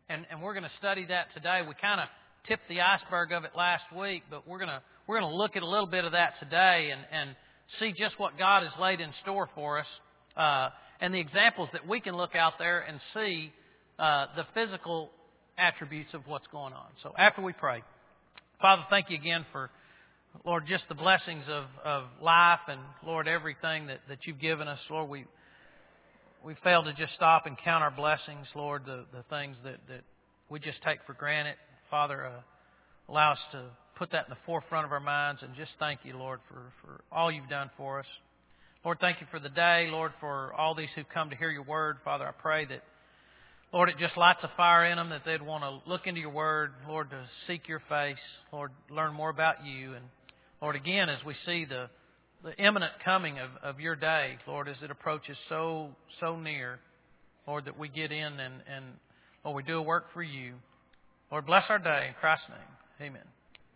And we're going to study that today. We kind of tipped the iceberg of it last week, but we're going to look at a little bit of that today and see just what God has laid in store for us, and the examples that we can look out there and see the physical attributes of what's going on. So after we pray, Father, thank you again for, Lord, just the blessings of life and, Lord, everything that you've given us. Lord, we fail to just stop and count our blessings, Lord, the things that we just take for granted. Father, allow us to put that in the forefront of our minds and just thank you, Lord, for all you've done for us. Lord, thank you for the day. Lord, for all these who've come to hear your word. Father, I pray that, Lord, it just lights a fire in them, that they'd want to look into your word, Lord, to seek your face, Lord, learn more about you. And, Lord, again, as we see the imminent coming of your day, Lord, as it approaches so near, Lord, that we get in and Lord, we do a work for you. Lord, bless our day in Christ's name. Amen.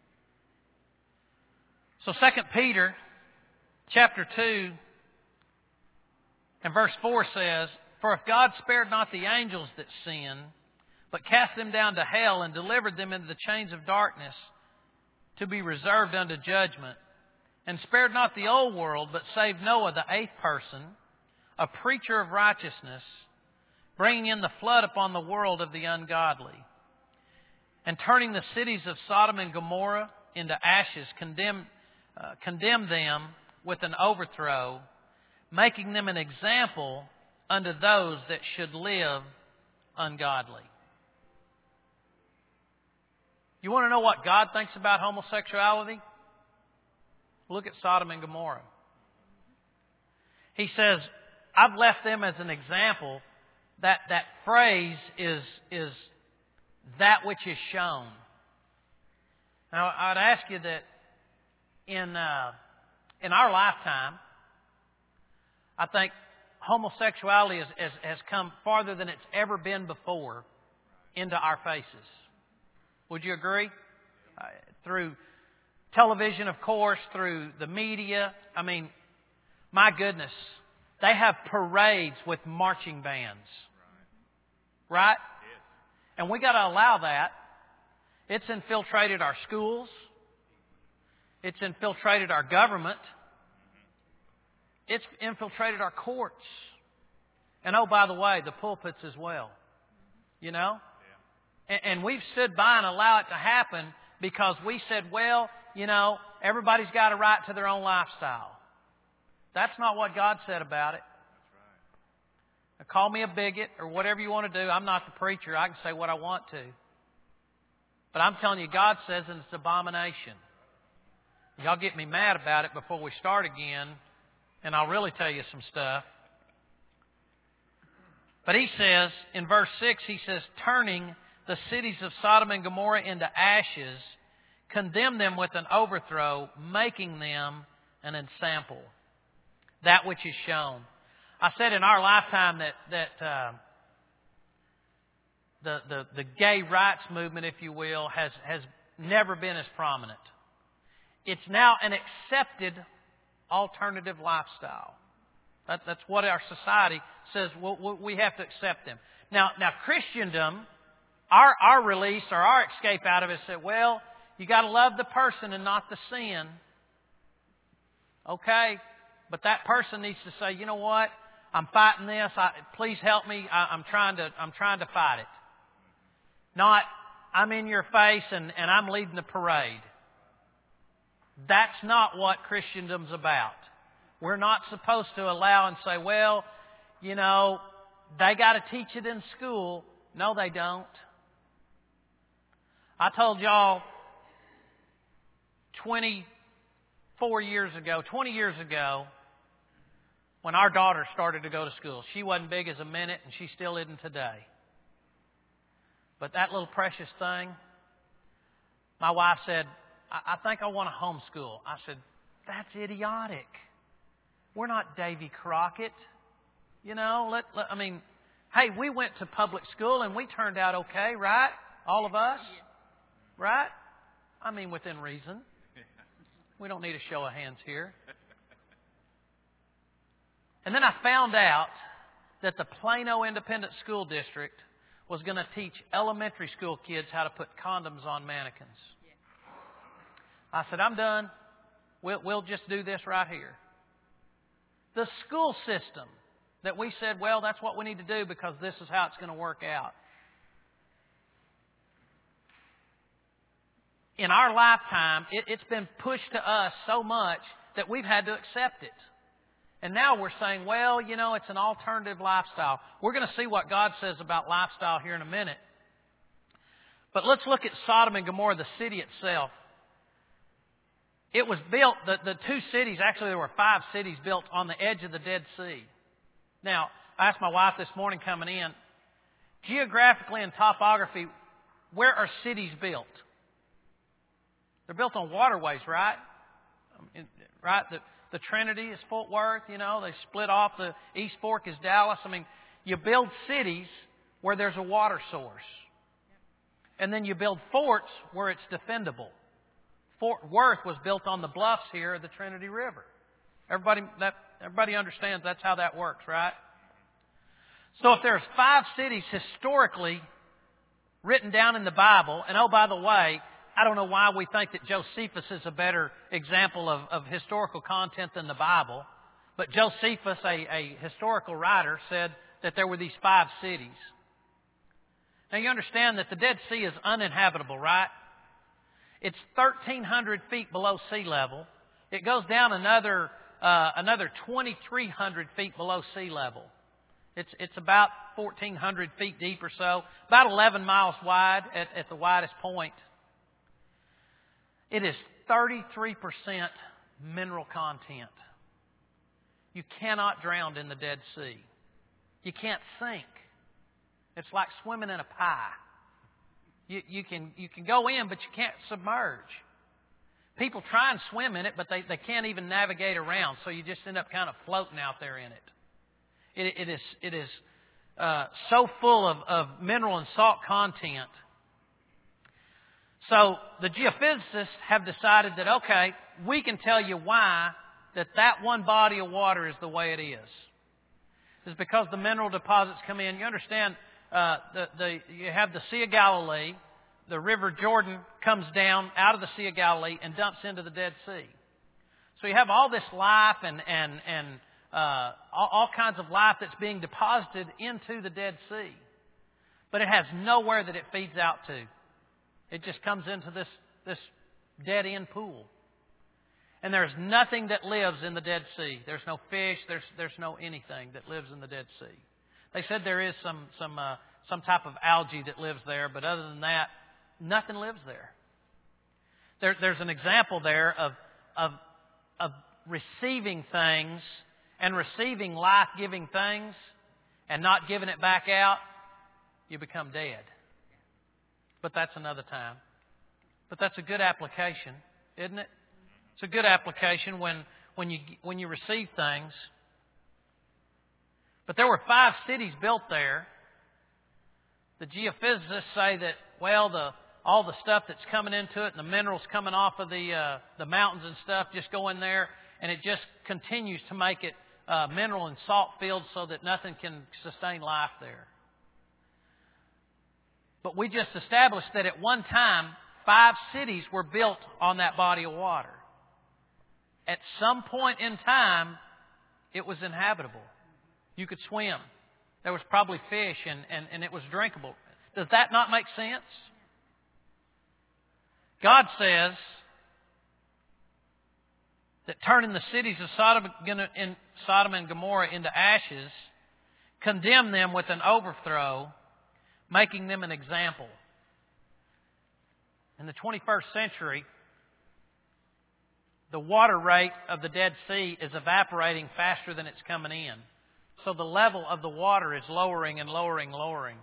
So 2 Peter chapter 2 and verse 4 says, "For if God spared not the angels that sinned, but cast them down to hell and delivered them into the chains of darkness to be reserved unto judgment, and spared not the old world, but saved Noah, the eighth person, a preacher of righteousness, bringing in the flood upon the world of the ungodly, and turning the cities of Sodom and Gomorrah into ashes, condemned them with an overthrow, making them an example unto those that should live ungodly." You want to know what God thinks about homosexuality? Look at Sodom and Gomorrah. He says, I've left them as an example. That phrase is that which is shown. Now, I'd ask you that in our lifetime, I think homosexuality has come farther than it's ever been before into our faces. Would you agree? Through television, of course, through the media. I mean, my goodness, they have parades with marching bands. Right? Yes. And we got to allow that. It's infiltrated our schools. It's infiltrated our government. It's infiltrated our courts. And oh, by the way, the pulpits as well. You know? Yeah. And we've stood by and allowed it to happen because we said, well, you know, everybody's got a right to their own lifestyle. That's not what God said about it. That's right. Now, call me a bigot or whatever you want to do. I'm not the preacher. I can say what I want to. But I'm telling you, God says it's an abomination. Y'all get me mad about it before we start again, and I'll really tell you some stuff. But he says, in verse 6, he says, turning the cities of Sodom and Gomorrah into ashes, condemn them with an overthrow, making them an ensample. That which is shown. I said in our lifetime that the gay rights movement, if you will, has never been as prominent. It's now an accepted alternative lifestyle. That's what our society says. We have to accept them. Now Christendom, our release or our escape out of it said, well, you got to love the person and not the sin. Okay, but that person needs to say, you know what? I'm fighting this. Please help me. I'm trying to fight it. Not I'm in your face and I'm leading the parade. That's not what Christendom's about. We're not supposed to allow and say, well, you know, they got to teach it in school. No, they don't. I told y'all 20 years ago, when our daughter started to go to school. She wasn't big as a minute, and she still isn't today. But that little precious thing, my wife said, I think I want to homeschool. I said, that's idiotic. We're not Davy Crockett. You know, hey, we went to public school and we turned out okay, right? All of us? Right? I mean, within reason. We don't need a show of hands here. And then I found out that the Plano Independent School District was going to teach elementary school kids how to put condoms on mannequins. I said, I'm done. We'll just do this right here. The school system that we said, well, that's what we need to do because this is how it's going to work out. In our lifetime, it's been pushed to us so much that we've had to accept it. And now we're saying, well, it's an alternative lifestyle. We're going to see what God says about lifestyle here in a minute. But let's look at Sodom and Gomorrah, the city itself. It was built, the two cities, actually there were 5 cities built on the edge of the Dead Sea. Now, I asked my wife this morning coming in, geographically and topography, where are cities built? They're built on waterways, right? Right? The Trinity is Fort Worth, they split off. The East Fork is Dallas. You build cities where there's a water source. And then you build forts where it's defendable. Fort Worth was built on the bluffs here of the Trinity River. Everybody understands that's how that works, right? So if there's 5 cities historically written down in the Bible, and oh, by the way, I don't know why we think that Josephus is a better example of historical content than the Bible. But Josephus, a historical writer, said that there were these 5 cities. Now you understand that the Dead Sea is uninhabitable, right? It's 1,300 feet below sea level. It goes down another 2,300 feet below sea level. It's about 1,400 feet deep or so, about 11 miles wide at the widest point. It is 33% mineral content. You cannot drown in the Dead Sea. You can't sink. It's like swimming in a pie. You can go in, but you can't submerge. People try and swim in it, but they can't even navigate around, so you just end up kind of floating out there in it. It is so full of mineral and salt content. So the geophysicists have decided that, okay, we can tell you why that one body of water is the way it is. It's because the mineral deposits come in. You understand, you have the Sea of Galilee. The River Jordan comes down out of the Sea of Galilee and dumps into the Dead Sea. So you have all this life and all kinds of life that's being deposited into the Dead Sea. But it has nowhere that it feeds out to. It just comes into this dead-end pool. And there's nothing that lives in the Dead Sea. There's no fish. There's no anything that lives in the Dead Sea. They said there is some type of algae that lives there, but other than that, nothing lives there. There's an example there of receiving things and receiving life-giving things and not giving it back out. You become dead. But that's another time. But that's a good application, isn't it? It's a good application when you receive things. But there were 5 cities built there. The geophysicists say that, well, all the stuff that's coming into it and the minerals coming off of the mountains and stuff just go in there, and it just continues to make it mineral and salt filled so that nothing can sustain life there. But we just established that at one time, 5 cities were built on that body of water. At some point in time, it was inhabitable. You could swim. There was probably fish and it was drinkable. Does that not make sense? God says that turning the cities of Sodom and Gomorrah into ashes, condemn them with an overthrow, making them an example. In the 21st century, the water rate of the Dead Sea is evaporating faster than it's coming in. So the level of the water is lowering and lowering and lowering.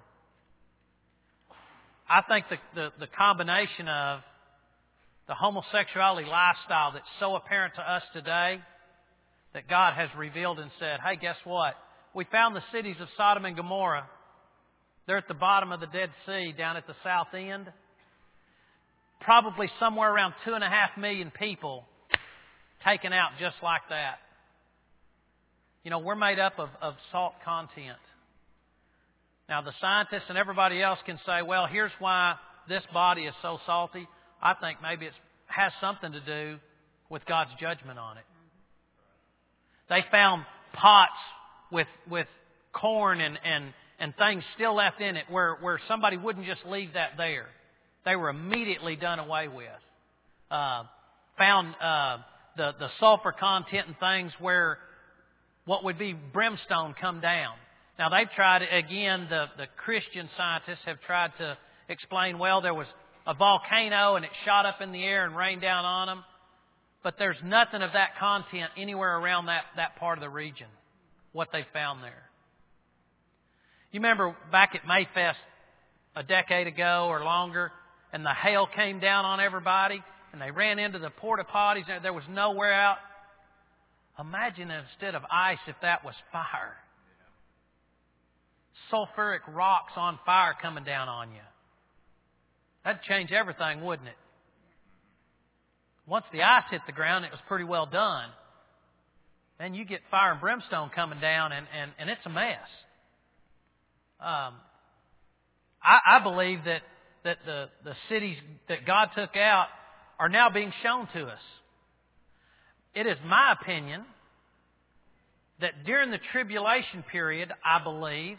I think the combination of the homosexuality lifestyle that's so apparent to us today, that God has revealed and said, hey, guess what? We found the cities of Sodom and Gomorrah. They're at the bottom of the Dead Sea down at the south end. Probably somewhere around 2.5 million people taken out just like that. You know, we're made up of salt content. Now, the scientists and everybody else can say, well, here's why this body is so salty. I think maybe it has something to do with God's judgment on it. They found pots with corn and things still left in it where somebody wouldn't just leave that there. They were immediately done away with. Found the sulfur content and things where what would be brimstone come down. Now, they've tried, again, the Christian scientists have tried to explain, well, there was a volcano and it shot up in the air and rained down on them. But there's nothing of that content anywhere around that part of the region, what they found there. You remember back at Mayfest a decade ago or longer, and the hail came down on everybody, and they ran into the porta potties, and there was nowhere out. Imagine instead of ice if that was fire. Sulfuric rocks on fire coming down on you. That'd change everything, wouldn't it? Once the ice hit the ground, it was pretty well done. Then you get fire and brimstone coming down, and it's a mess. I believe that the cities that God took out are now being shown to us. It is my opinion that during the tribulation period, I believe,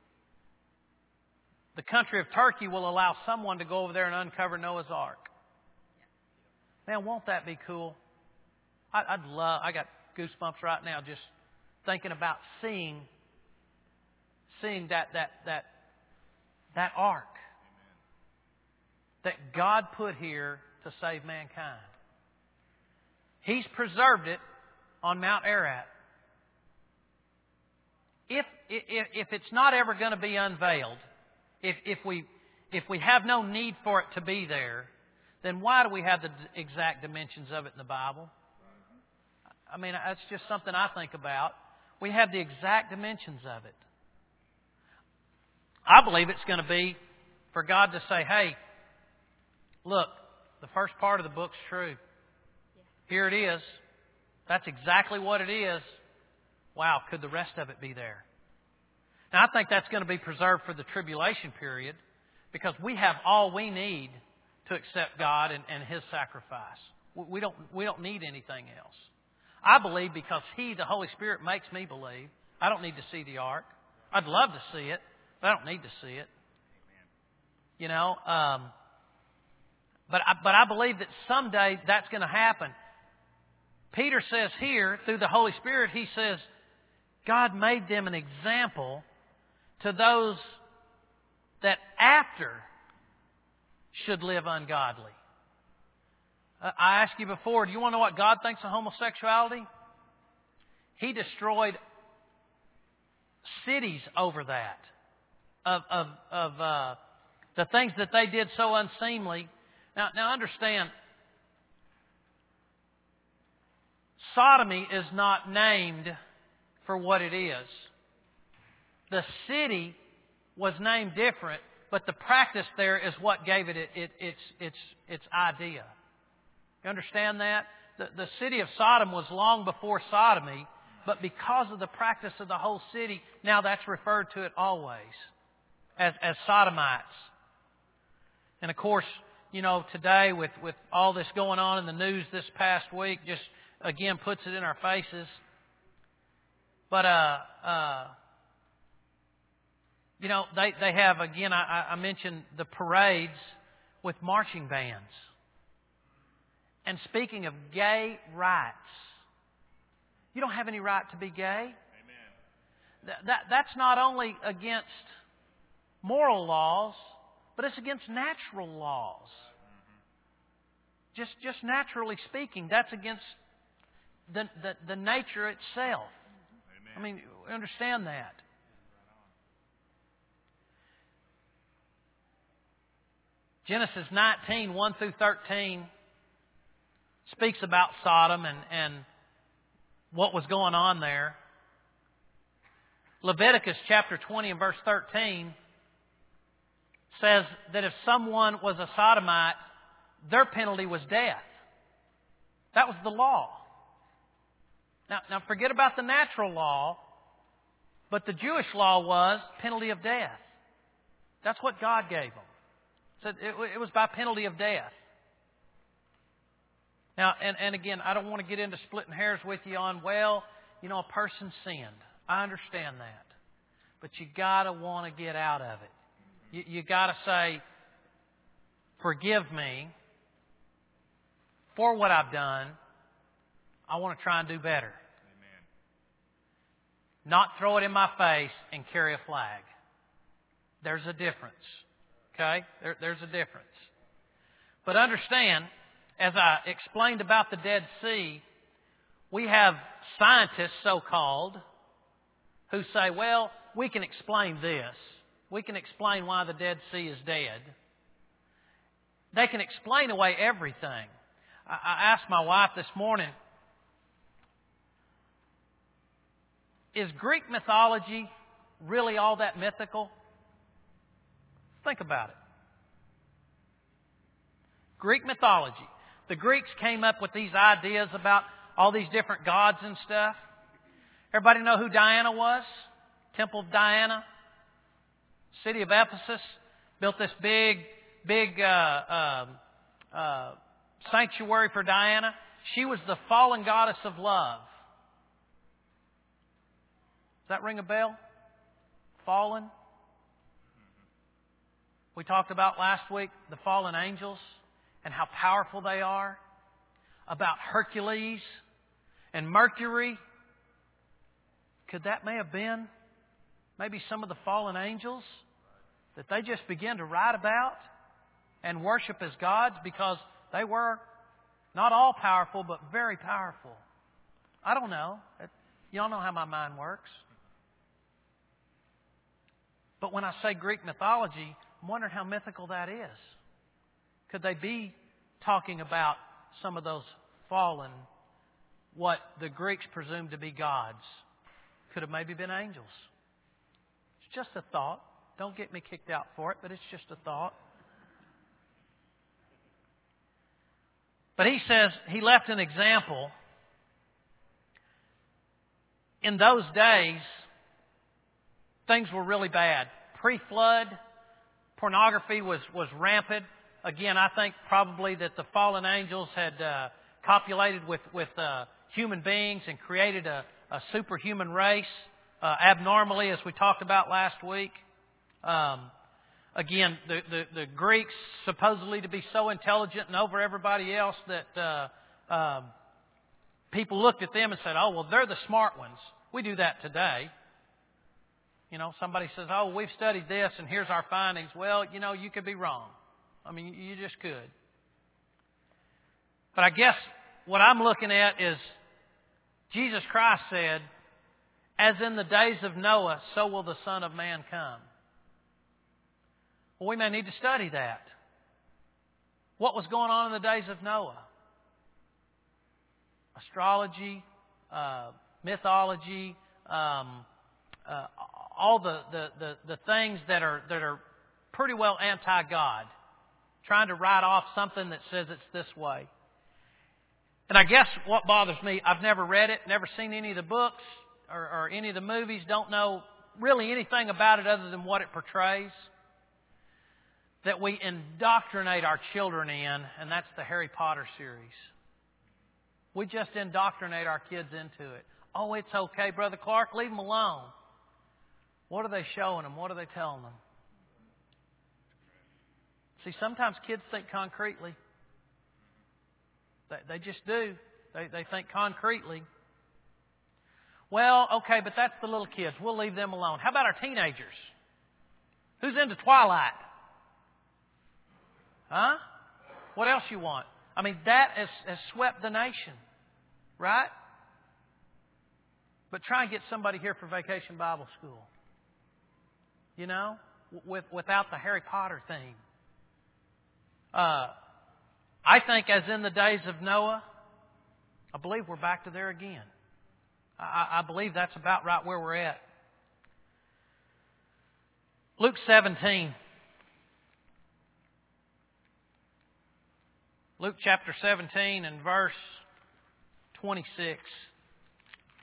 the country of Turkey will allow someone to go over there and uncover Noah's Ark. Man, won't that be cool? I got goosebumps right now just thinking about seeing that ark that God put here to save mankind. He's preserved it on Mount Ararat. If it's not ever going to be unveiled, if we have no need for it to be there, then why do we have the exact dimensions of it in the Bible? I mean, that's just something I think about. We have the exact dimensions of it. I believe it's going to be for God to say, hey, look, the first part of the book's true. Here it is. That's exactly what it is. Wow, could the rest of it be there? Now, I think that's going to be preserved for the tribulation period because we have all we need to accept God and His sacrifice. We don't need anything else. I believe because He, the Holy Spirit, makes me believe. I don't need to see the ark. I'd love to see it, but I don't need to see it. You know, but I believe that someday that's going to happen. Peter says here, through the Holy Spirit, he says, God made them an example to those that after should live ungodly. I asked you before, do you want to know what God thinks of homosexuality? He destroyed cities over that. Of the things that they did so unseemly. Now understand, sodomy is not named for what it is. The city was named different, but the practice there is what gave it its idea. You understand that? The city of Sodom was long before sodomy, but because of the practice of the whole city, now that's referred to it always as sodomites. And of course, you know, today with all this going on in the news this past week, just again puts it in our faces. But you know, they have, again, I mentioned the parades with marching bands. And speaking of gay rights, you don't have any right to be gay. Amen. That's not only against moral laws, but it's against natural laws. Mm-hmm. Just naturally speaking, that's against the nature itself. Amen. I mean, we understand that. Genesis 19, 1 through 13 speaks about Sodom and what was going on there. Leviticus chapter 20 and verse 13 says that if someone was a sodomite, their penalty was death. That was the law. Now forget about the natural law, but the Jewish law was penalty of death. That's what God gave them. So it was by penalty of death. Now, and again, I don't want to get into splitting hairs with you on, well, you know, a person sinned. I understand that. But you got to want to get out of it. You got to say, forgive me for what I've done. I want to try and do better. Amen. Not throw it in my face and carry a flag. There's a difference. Okay? There's a difference. But understand, as I explained about the Dead Sea, we have scientists, so-called, who say, well, we can explain this. We can explain why the Dead Sea is dead. They can explain away everything. I asked my wife this morning, is Greek mythology really all that mythical? Think about it. Greek mythology. The Greeks came up with these ideas about all these different gods and stuff. Everybody know who Diana was? Temple of Diana. City of Ephesus built this big sanctuary for Diana. She was the fallen goddess of love. Does that ring a bell? Fallen. We talked about last week the fallen angels and how powerful they are. About Hercules and Mercury. Could that may have been maybe some of the fallen angels that they just began to write about and worship as gods because they were not all powerful but very powerful? I don't know. Y'all know how my mind works. But when I say Greek mythology, I'm wondering how mythical that is. Could they be talking about some of those fallen, what the Greeks presumed to be gods? Could have maybe been angels. It's just a thought. Don't get me kicked out for it, but it's just a thought. But he says, he left an example. In those days, things were really bad. Pre-flood, pornography was rampant. Again, I think probably that the fallen angels had copulated with human beings and created a superhuman race abnormally, as we talked about last week. Again, the Greeks supposedly to be so intelligent and over everybody else that people looked at them and said, oh, well, they're the smart ones. We do that today. You know, somebody says, oh, we've studied this and here's our findings. Well, you know, you could be wrong. I mean, you just could. But I guess what I'm looking at is Jesus Christ said, as in the days of Noah, so will the Son of Man come. Well, we may need to study that. What was going on in the days of Noah? Astrology, mythology, all the things that are pretty well anti-God. Trying to write off something that says it's this way. And I guess what bothers me, I've never read it, never seen any of the books or any of the movies, don't know really anything about it other than what it portrays. That we indoctrinate our children in, and that's the Harry Potter series. We just indoctrinate our kids into it. Oh, it's okay, Brother Clark, leave them alone. What are they showing them? What are they telling them? See, sometimes kids think concretely. They just do. They think concretely. Well, okay, but that's the little kids. We'll leave them alone. How about our teenagers? Who's into Twilight? Huh? What else you want? I mean, that has swept the nation. Right? But try and get somebody here for Vacation Bible School. You know? Without the Harry Potter theme. I think as in the days of Noah, I believe we're back to there again. I believe that's about right where we're at. Luke 17. Luke chapter 17 and verse 26.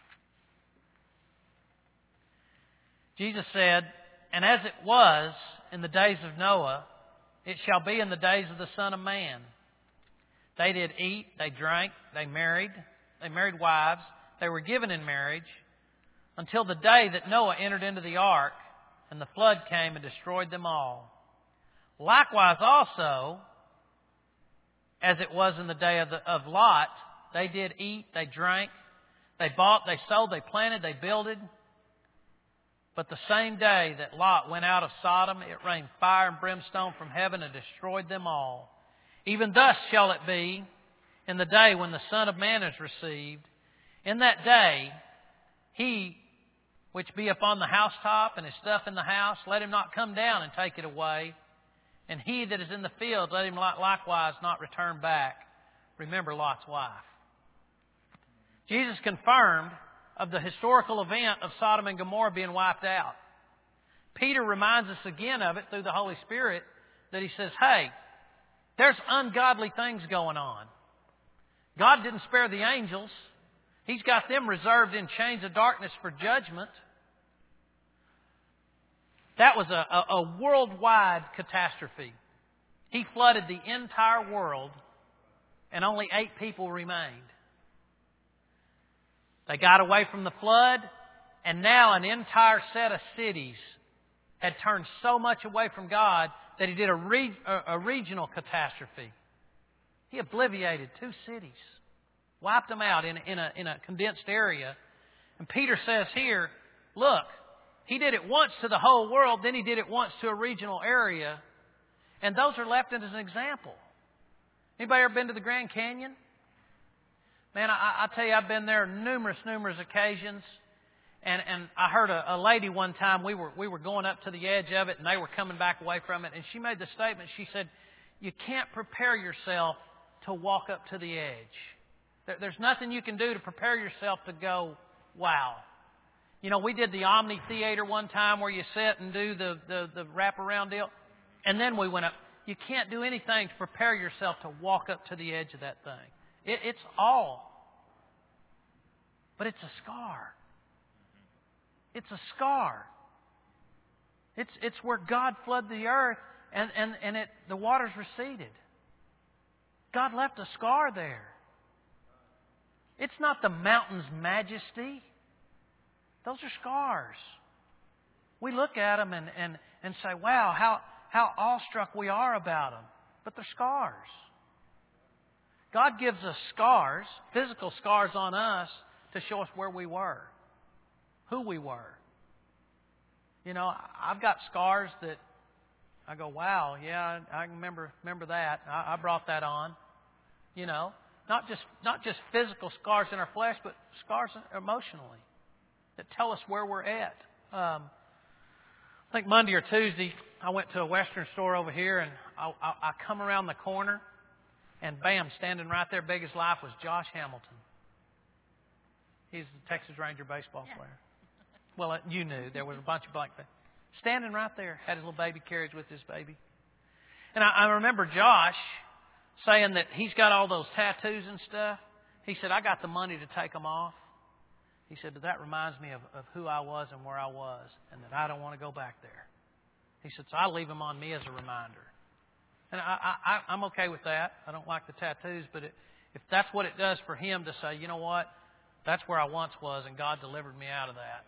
Jesus said, "And as it was in the days of Noah, it shall be in the days of the Son of Man. They did eat, they drank, they married wives, they were given in marriage, until the day that Noah entered into the ark, and the flood came and destroyed them all. Likewise also, as it was in the day of Lot, they did eat, they drank, they bought, they sold, they planted, they builded. But the same day that Lot went out of Sodom, it rained fire and brimstone from heaven and destroyed them all. Even thus shall it be in the day when the Son of Man is received. In that day, he which be upon the housetop and his stuff in the house, let him not come down and take it away. And he that is in the field, let him likewise not return back. Remember Lot's wife. Jesus confirmed of the historical event of Sodom and Gomorrah being wiped out. Peter reminds us again of it through the Holy Spirit that he says, hey, there's ungodly things going on. God didn't spare the angels. He's got them reserved in chains of darkness for judgment. That was a worldwide catastrophe. He flooded the entire world and only 8 people remained. They got away from the flood, and now an entire set of cities had turned so much away from God that He did a regional catastrophe. He obliterated 2 cities, wiped them out in a condensed area. And Peter says here, look, He did it once to the whole world, then He did it once to a regional area, and those are left as an example. Anybody ever been to the Grand Canyon? Man, I tell you, I've been there numerous occasions. And I heard a lady one time, we were going up to the edge of it and they were coming back away from it. And she made the statement, she said, you can't prepare yourself to walk up to the edge. There's nothing you can do to prepare yourself to go, wow. You know, we did the Omni Theater one time where you sit and do the wraparound deal. And then we went up. You can't do anything to prepare yourself to walk up to the edge of that thing. It's all. But it's a scar. It's a scar. It's where God flooded the earth and the waters receded. God left a scar there. It's not the mountain's majesty. Those are scars. We look at them and say, wow, how awestruck we are about them. But they're scars. God gives us scars, physical scars on us, to show us where we were, who we were. You know, I've got scars that I go, wow, yeah, I remember that. I brought that on. You know, not just physical scars in our flesh, but scars emotionally that tell us where we're at. I think Monday or Tuesday, I went to a Western store over here, and I come around the corner, and bam, standing right there, big as life, was Josh Hamilton. He's the Texas Ranger baseball player. Well, you knew. There was a bunch of black people. Standing right there, had his little baby carriage with his baby. And I remember Josh saying that he's got all those tattoos and stuff. He said, I got the money to take them off. He said, but that reminds me of who I was and where I was, and that I don't want to go back there. He said, so I leave them on me as a reminder. And I'm okay with that. I don't like the tattoos, but if that's what it does for him to say, you know what, that's where I once was, and God delivered me out of that.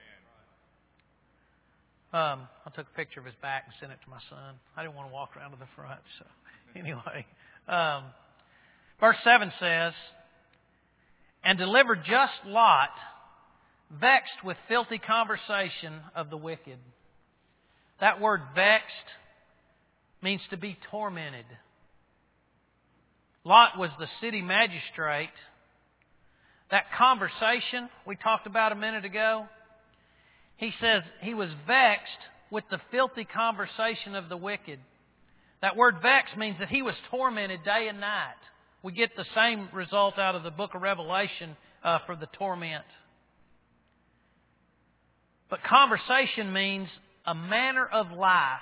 I took a picture of his back and sent it to my son. I didn't want to walk around to the front. So anyway, verse 7 says, and delivered just Lot, vexed with filthy conversation of the wicked. That word vexed means to be tormented. Lot was the city magistrate. That conversation we talked about a minute ago, he says he was vexed with the filthy conversation of the wicked. That word vexed means that he was tormented day and night. We get the same result out of the book of Revelation for the torment. But conversation means a manner of life.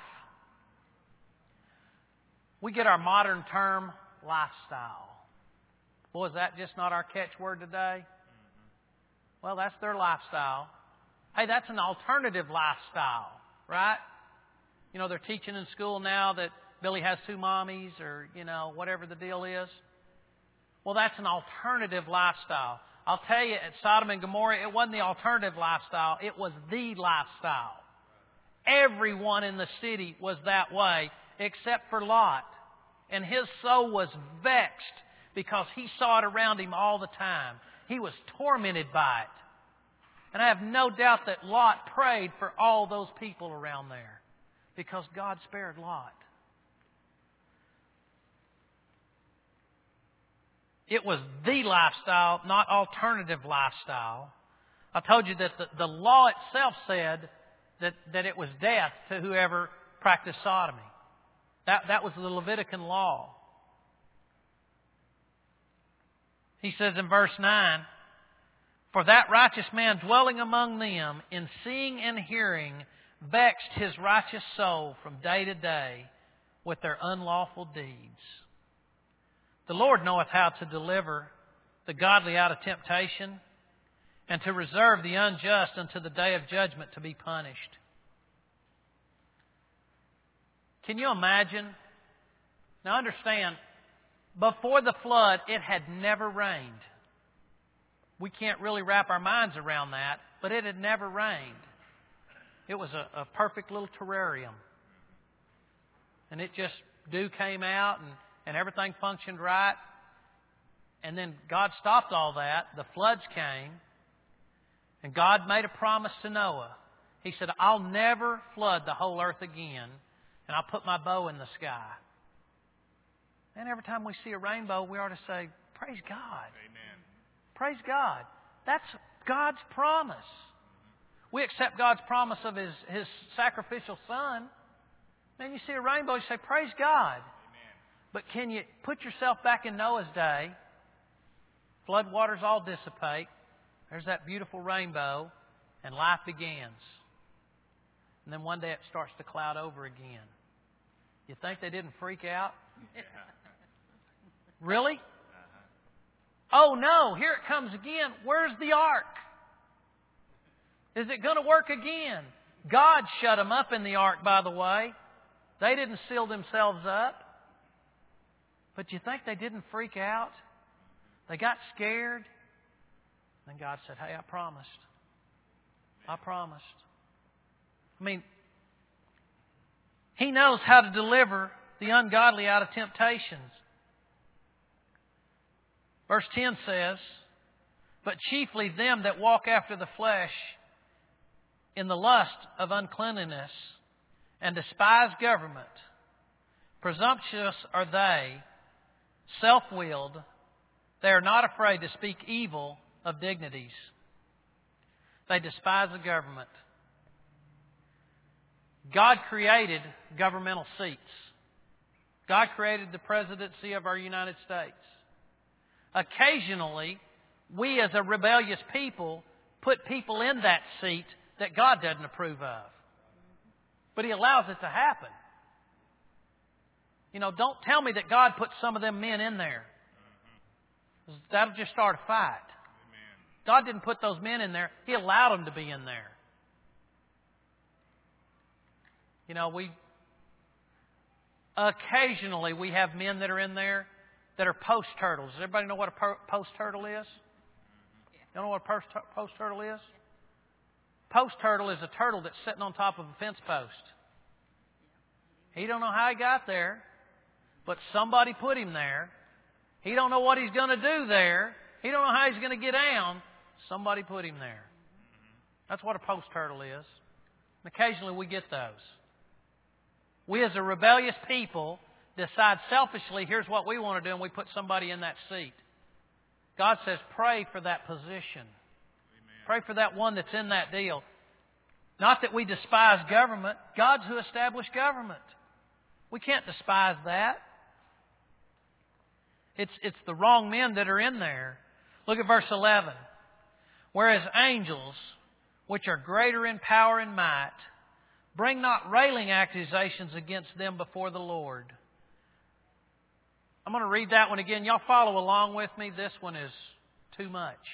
We get our modern term, lifestyle. Boy, is that just not our catchword today? Well, that's their lifestyle. Hey, that's an alternative lifestyle, right? they're teaching in school now that Billy has 2 mommies or, whatever the deal is. Well, that's an alternative lifestyle. I'll tell you, at Sodom and Gomorrah, it wasn't the alternative lifestyle. It was the lifestyle. Everyone in the city was that way except for Lot. And his soul was vexed because he saw it around him all the time. He was tormented by it. And I have no doubt that Lot prayed for all those people around there because God spared Lot. It was the lifestyle, not alternative lifestyle. I told you that the law itself said that it was death to whoever practiced sodomy. That was the Levitican law. He says in verse 9, "For that righteous man dwelling among them, in seeing and hearing, vexed his righteous soul from day to day with their unlawful deeds. The Lord knoweth how to deliver the godly out of temptation, and to reserve the unjust unto the day of judgment to be punished." Can you imagine? Now understand, before the flood, it had never rained. We can't really wrap our minds around that, but it had never rained. It was a perfect little terrarium. And it just, dew came out and everything functioned right. And then God stopped all that. The floods came. And God made a promise to Noah. He said, "I'll never flood the whole earth again. And I'll put my bow in the sky." And every time we see a rainbow, we ought to say, "Praise God." Amen. Praise God. That's God's promise. We accept God's promise of His sacrificial Son. Then you see a rainbow, you say, "Praise God." Amen. But can you put yourself back in Noah's day? Flood waters all dissipate. There's that beautiful rainbow, and life begins. And then one day it starts to cloud over again. You think they didn't freak out? Yeah. Really? Oh no, here it comes again. Where's the ark? Is it going to work again? God shut them up in the ark, by the way. They didn't seal themselves up. But you think they didn't freak out? They got scared. Then God said, "Hey, I promised. I promised." I mean, He knows how to deliver the ungodly out of temptations. Verse 10 says, "But chiefly them that walk after the flesh in the lust of uncleanness and despise government. Presumptuous are they, self-willed. They are not afraid to speak evil of dignities. They despise the government." God created governmental seats. God created the presidency of our United States. Occasionally, we as a rebellious people put people in that seat that God doesn't approve of. But He allows it to happen. Don't tell me that God put some of them men in there. That'll just start a fight. Amen. God didn't put those men in there. He allowed them to be in there. Occasionally we have men that are in there that are post turtles. Does everybody know what a post turtle is? You know what a post turtle is? Post turtle is a turtle that's sitting on top of a fence post. He don't know how he got there, but somebody put him there. He don't know what he's going to do there. He don't know how he's going to get down. Somebody put him there. That's what a post turtle is. And occasionally we get those. We as a rebellious people decide selfishly, here's what we want to do, and we put somebody in that seat. God says, pray for that position. Amen. Pray for that one that's in that deal. Not that we despise government. God's who established government. We can't despise that. It's the wrong men that are in there. Look at verse 11. "Whereas angels, which are greater in power and might, bring not railing accusations against them before the Lord." I'm going to read that one again. Y'all follow along with me. This one is too much.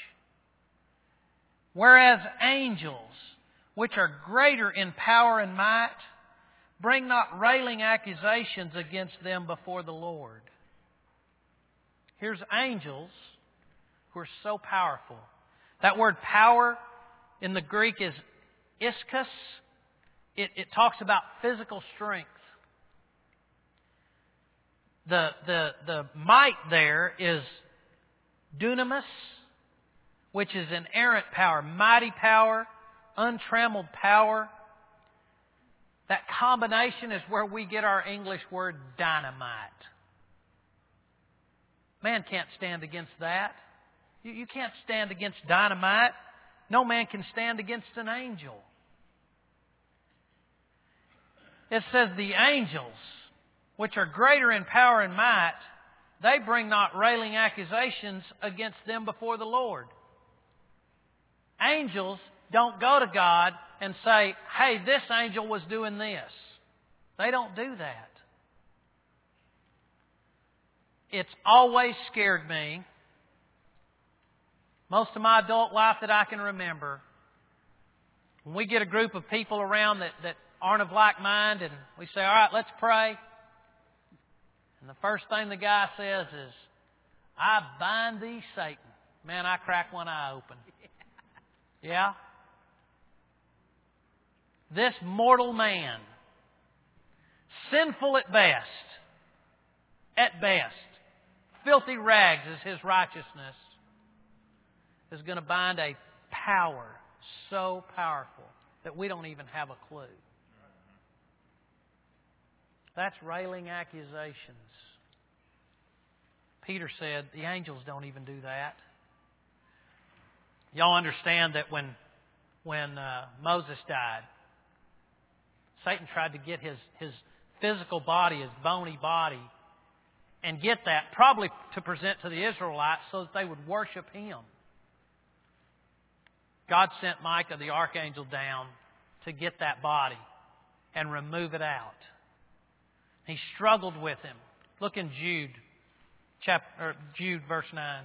"Whereas angels, which are greater in power and might, Bring not railing accusations against them before the Lord. Here's angels who are so powerful. That word power in the Greek is ischus. It talks about physical strength. The might there is dunamis, which is inerrant power, mighty power, untrammeled power. That combination is where we get our English word dynamite. Man can't stand against that. You can't stand against dynamite. No man can stand against an angel. It says the angels, which are greater in power and might, they bring not railing accusations against them before the Lord. Angels don't go to God and say, hey, this angel was doing this. They don't do that. It's always scared me, most of my adult life that I can remember, when we get a group of people around that aren't of like mind and we say, all right, let's pray. And the first thing the guy says is, I bind thee, Satan. Man, I crack one eye open. Yeah? This mortal man, sinful at best, filthy rags is his righteousness, is going to bind a power so powerful that we don't even have a clue. That's railing accusations. Peter said the angels don't even do that. Y'all understand that when Moses died, Satan tried to get his physical body, his bony body, and get that, probably to present to the Israelites so that they would worship him. God sent Micah, the archangel, down to get that body and remove it out. He struggled with him. Look in Jude, verse 9.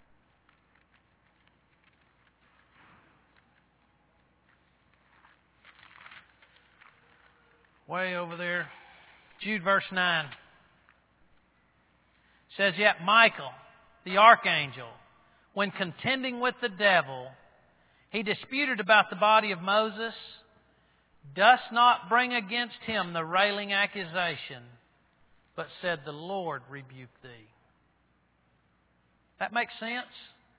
Way over there. Jude, verse 9. Says, yet Michael, the archangel, when contending with the devil, he disputed about the body of Moses, dost not bring against him the railing accusation, but said, the Lord rebuke thee. That makes sense?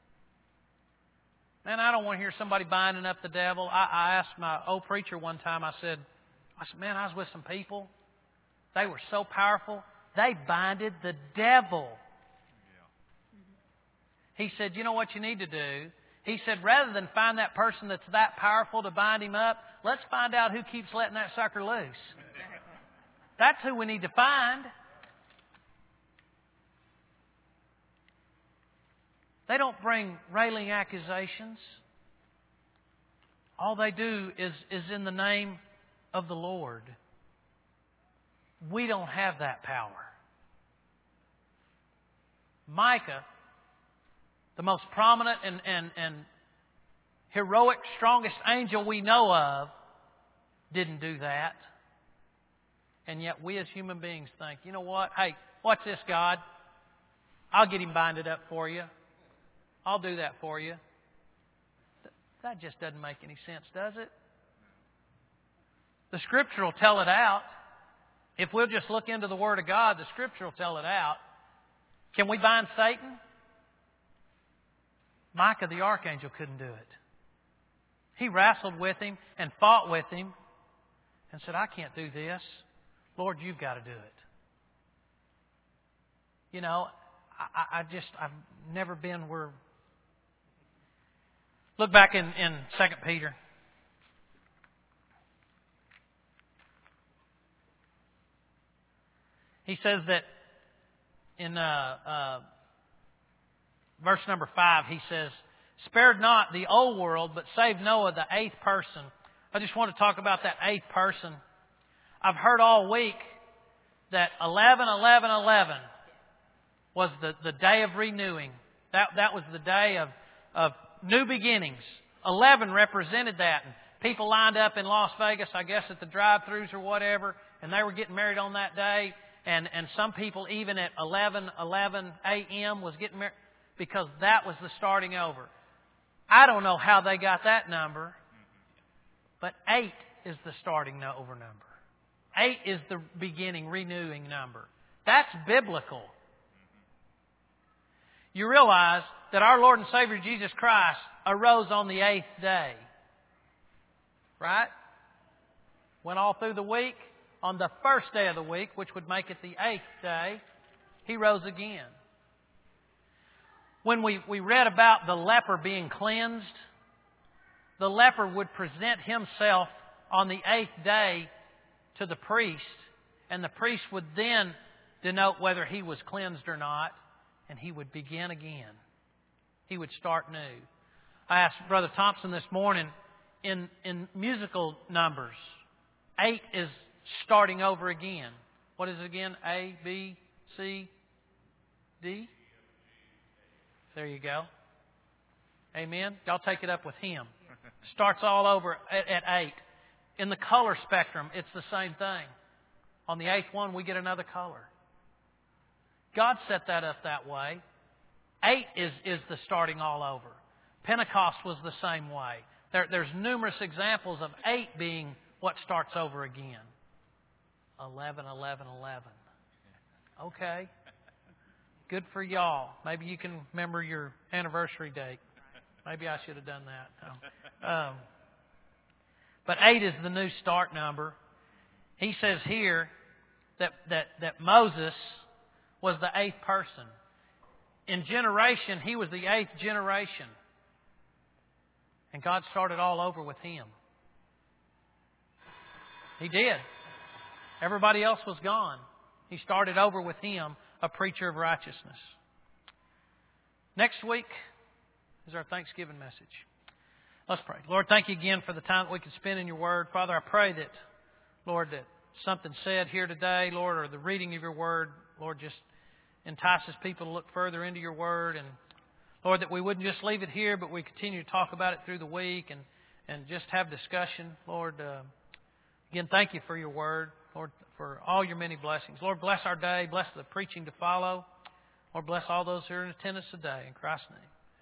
Man, I don't want to hear somebody binding up the devil. I asked my old preacher one time, I said, man, I was with some people. They were so powerful. They binded the devil. He said, you know what you need to do? He said, rather than find that person that's that powerful to bind him up, let's find out who keeps letting that sucker loose. That's who we need to find. They don't bring railing accusations. All they do is in the name of the Lord. We don't have that power. Micah, the most prominent and heroic, strongest angel we know of, didn't do that. And yet we as human beings think, you know what? Hey, watch this, God. I'll get him binded up for you. I'll do that for you. That just doesn't make any sense, does it? The Scripture will tell it out. If we'll just look into the Word of God, the Scripture will tell it out. Can we bind Satan? Micah the archangel couldn't do it. He wrestled with him and fought with him and said, I can't do this. Lord, you've got to do it. You know, I've never been where... Look back in 2 Peter. He says that in verse number 5, he says, spared not the old world, but saved Noah, the eighth person. I just want to talk about that eighth person. I've heard all week that 11/11/11 was the day of renewing. That was the day of new beginnings. 11 represented that. And people lined up in Las Vegas, I guess at the drive-thrus or whatever, and they were getting married on that day. And some people even at 11 a.m. was getting married because that was the starting over. I don't know how they got that number, but 8 is the starting over number. 8 is the beginning, renewing number. That's biblical. You realize that our Lord and Savior Jesus Christ arose on the 8th day. Right? Went all through the week. On the first day of the week, which would make it the 8th day, He rose again. When we read about the leper being cleansed, the leper would present himself on the 8th day to the priest, and the priest would then denote whether he was cleansed or not, and he would begin again. He would start new. I asked Brother Thompson this morning, in musical numbers, 8 is starting over again. What is it again? A, B, C, D? There you go. Amen. Y'all take it up with him. Starts all over at 8. In the color spectrum, it's the same thing. On the 8th one, we get another color. God set that up that way. 8 is the starting all over. Pentecost was the same way. There's numerous examples of 8 being what starts over again. 11, 11, 11. Okay. Good for y'all. Maybe you can remember your anniversary date. Maybe I should have done that. No. But 8 is the new start number. He says here that Moses was the 8th person. In generation, he was the 8th generation. And God started all over with him. He did. Everybody else was gone. He started over with him, a preacher of righteousness. Next week is our Thanksgiving message. Let's pray. Lord, thank you again for the time that we can spend in your word. Father, I pray that, Lord, that something said here today, Lord, or the reading of your word, Lord, just entices people to look further into your word. And, Lord, that we wouldn't just leave it here, but we continue to talk about it through the week and just have discussion. Lord, again, thank you for your word. Lord, for all your many blessings. Lord, bless our day. Bless the preaching to follow. Lord, bless all those who are in attendance today. In Christ's name.